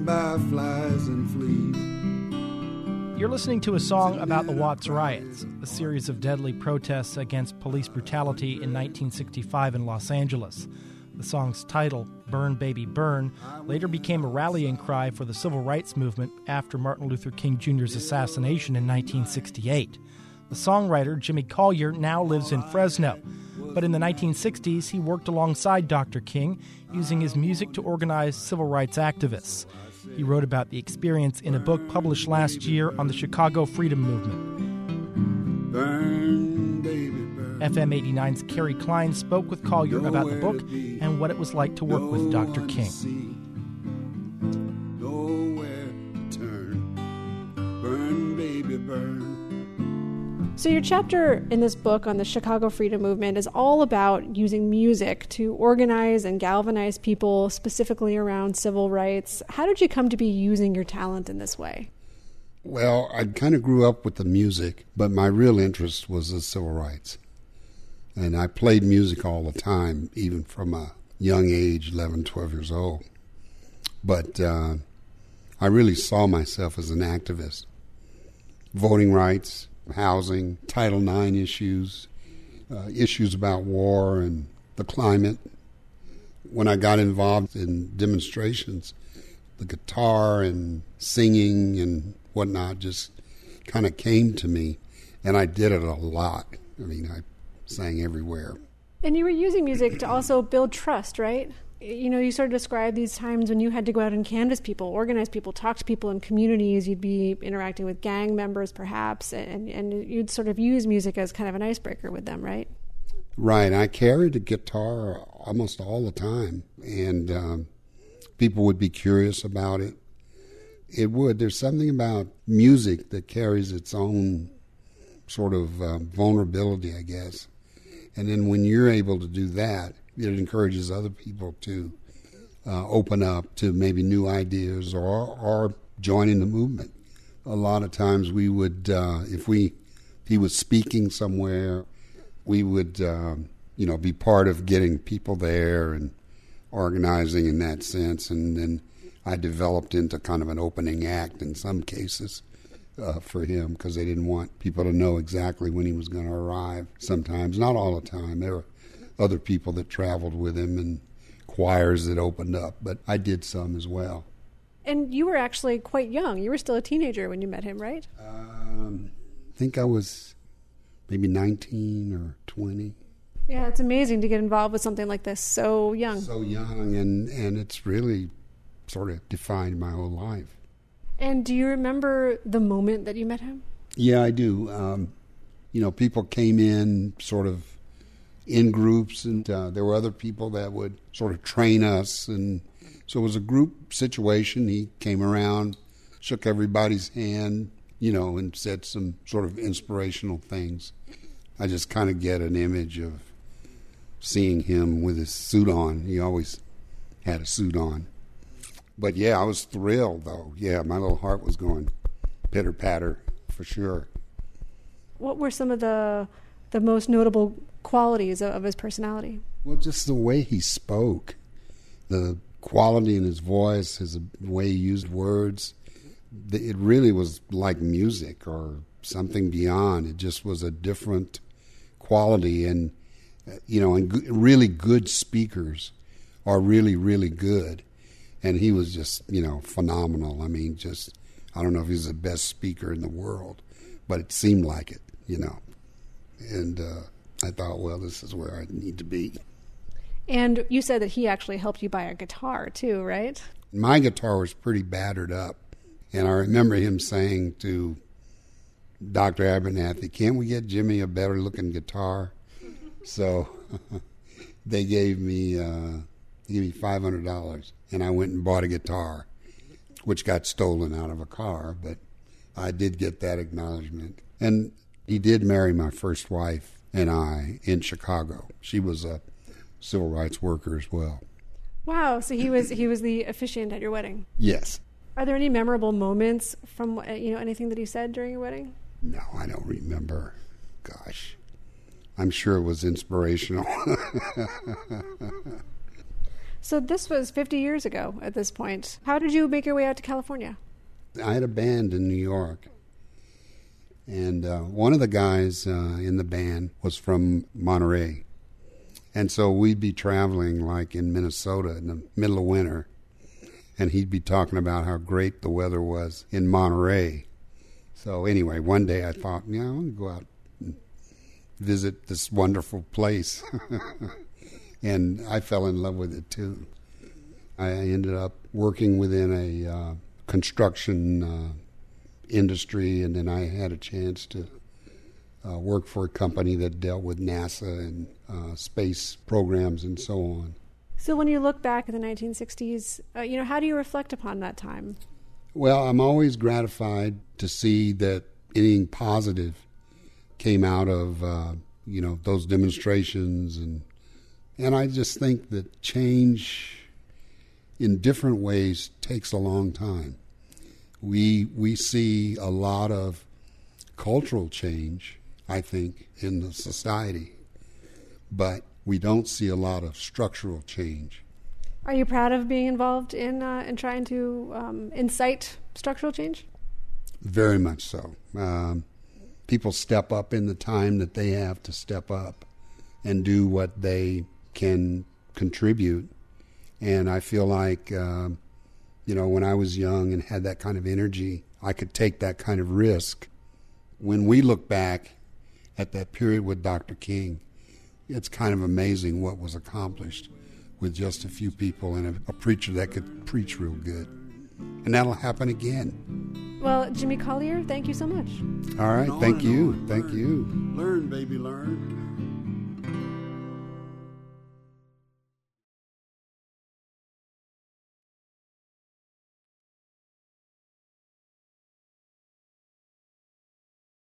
by flies and fleas. You're listening to a song about the Watts riots, a series of deadly protests against police brutality in 1965 in Los Angeles. The song's title, Burn Baby Burn, later became a rallying cry for the civil rights movement after Martin Luther King Jr.'s assassination in 1968. The songwriter, Jimmy Collier, now lives in Fresno, but in the 1960s he worked alongside Dr. King, using his music to organize civil rights activists. He wrote about the experience in a book published last year on the Chicago Freedom Movement. Burn, baby, burn. FM 89's Kerry Klein spoke with Collier about the book and what it was like to work with Dr. King. Nowhere to turn. Burn, baby, burn. So your chapter in this book on the Chicago Freedom Movement is all about using music to organize and galvanize people specifically around civil rights. How did you come to be using your talent in this way? Well, I kind of grew up with the music, but my real interest was the civil rights. And I played music all the time, even from a young age, 11, 12 years old. But I really saw myself as an activist. Voting rights, housing, Title IX issues, issues about war and the climate. When I got involved in demonstrations, the guitar and singing and whatnot just kind of came to me, and I did it a lot. I mean, I sang everywhere. And you were using music to also build trust, right? You know, you sort of describe these times when you had to go out and canvass people, organize people, talk to people in communities. You'd be interacting with gang members, perhaps, and you'd sort of use music as kind of an icebreaker with them, right? Right. I carried a guitar almost all the time, and people would be curious about it. It would. There's something about music that carries its own sort of vulnerability, I guess. And then when you're able to do that, it encourages other people to open up to maybe new ideas or join in the movement. A lot of times we would, if he was speaking somewhere, we would, be part of getting people there and organizing in that sense. And then I developed into kind of an opening act in some cases for him, because they didn't want people to know exactly when he was going to arrive sometimes. Not all the time. There were other people that traveled with him and choirs that opened up, but I did some as well. And you were actually quite young. You were still a teenager when you met him, right? I think I was maybe 19 or 20. Yeah, it's amazing to get involved with something like this so young. So young, and it's really sort of defined my whole life. And do you remember the moment that you met him? Yeah, I do. People came in sort of in groups, and there were other people that would sort of train us, and so it was a group situation. He came around, shook everybody's hand, and said some sort of inspirational things. I just kind of get an image of seeing him with his suit on. He always had a suit on. But yeah, I was thrilled, though. Yeah, my little heart was going pitter-patter for sure. What were some of the most notable qualities of his personality? Well, just the way he spoke, the quality in his voice, the way he used words. It really was like music or something beyond. It just was a different quality. And, and really good speakers are really, really good. And he was just, phenomenal. I mean, I don't know if he's the best speaker in the world, but it seemed like it, And I thought, well, this is where I need to be. And you said that he actually helped you buy a guitar, too, right? My guitar was pretty battered up. And I remember him saying to Dr. Abernathy, can't we get Jimmy a better-looking guitar? So they gave me $500, and I went and bought a guitar, which got stolen out of a car, but I did get that acknowledgement. And he did marry my first wife and I in Chicago. She was a civil rights worker as well. Wow, so he was the officiant at your wedding. Yes. Are there any memorable moments from anything that he said during your wedding? No, I don't remember. Gosh, I'm sure it was inspirational. So this was 50 years ago at this point. How did you make your way out to California? I had a band in New York, and one of the guys in the band was from Monterey. And so we'd be traveling like in Minnesota in the middle of winter, and he'd be talking about how great the weather was in Monterey. So anyway, one day I thought, I want to go out and visit this wonderful place. And I fell in love with it too. I ended up working within a construction industry, and then I had a chance to work for a company that dealt with NASA and space programs and so on. So when you look back at the 1960s, how do you reflect upon that time? Well, I'm always gratified to see that anything positive came out of those demonstrations, and I just think that change in different ways takes a long time. We see a lot of cultural change, I think, in the society, but we don't see a lot of structural change. Are you proud of being involved in trying to incite structural change? Very much so. People step up in the time that they have to step up and do what they can contribute. And I feel like, when I was young and had that kind of energy, I could take that kind of risk. When we look back at that period with Dr. King, it's kind of amazing what was accomplished with just a few people and a preacher that could preach real good. And that'll happen again. Well, Jimmy Collier, thank you so much. All right, thank you. Thank you. Learn, baby, learn.